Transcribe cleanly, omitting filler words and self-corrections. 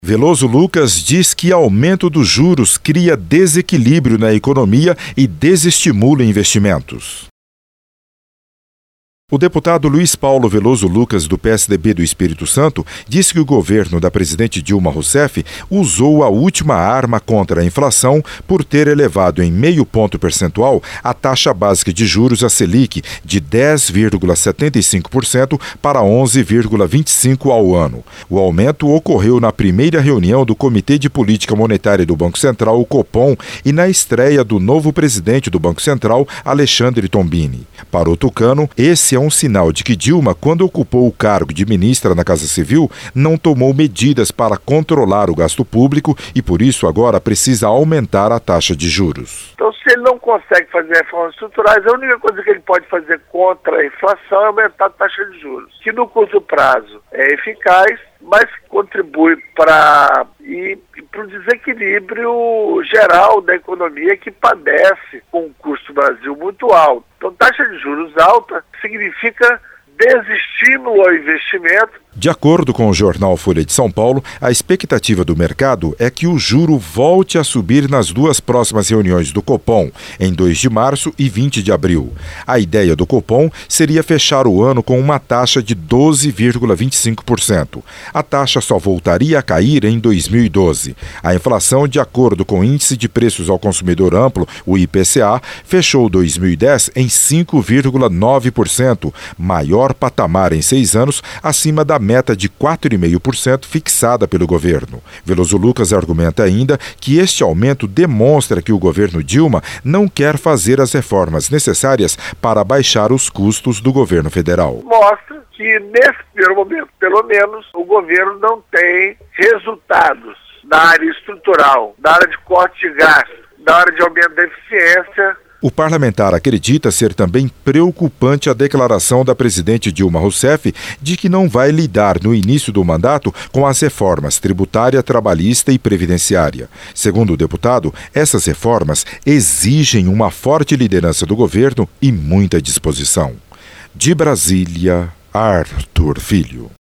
Veloso Lucas diz que aumento dos juros cria desequilíbrio na economia e desestimula investimentos. O deputado Luiz Paulo Veloso Lucas, do PSDB do Espírito Santo, disse que o governo da presidente Dilma Rousseff usou a última arma contra a inflação por ter elevado em 0,5 ponto percentual a taxa básica de juros, a Selic, de 10,75% para 11,25% ao ano. O aumento ocorreu na primeira reunião do Comitê de Política Monetária do Banco Central, o Copom, e na estreia do novo presidente do Banco Central, Alexandre Tombini. Para o tucano, esse é um sinal de que Dilma, quando ocupou o cargo de ministra na Casa Civil, não tomou medidas para controlar o gasto público e, por isso, agora precisa aumentar a taxa de juros. Então, se ele não consegue fazer reformas estruturais, a única coisa que ele pode fazer contra a inflação é aumentar a taxa de juros, que no curto prazo é eficaz, mas contribui para o desequilíbrio geral da economia, que padece com um custo Brasil muito alto. Então, taxa de juros alta significa desestímulo ao investimento. De acordo com o jornal Folha de São Paulo, a expectativa do mercado é que o juro volte a subir nas duas próximas reuniões do Copom, em 2 de março e 20 de abril. A ideia do Copom seria fechar o ano com uma taxa de 12,25%. A taxa só voltaria a cair em 2012. A inflação, de acordo com o Índice de Preços ao Consumidor Amplo, o IPCA, fechou 2010 em 5,9%, maior patamar em 6 anos, acima da meta de 4,5% fixada pelo governo. Veloso Lucas argumenta ainda que este aumento demonstra que o governo Dilma não quer fazer as reformas necessárias para baixar os custos do governo federal. Mostra que, nesse primeiro momento, pelo menos, o governo não tem resultados na área estrutural, na área de corte de gasto, na área de aumento da eficiência. O parlamentar acredita ser também preocupante a declaração da presidente Dilma Rousseff de que não vai lidar no início do mandato com as reformas tributária, trabalhista e previdenciária. Segundo o deputado, essas reformas exigem uma forte liderança do governo e muita disposição. De Brasília, Arthur Filho.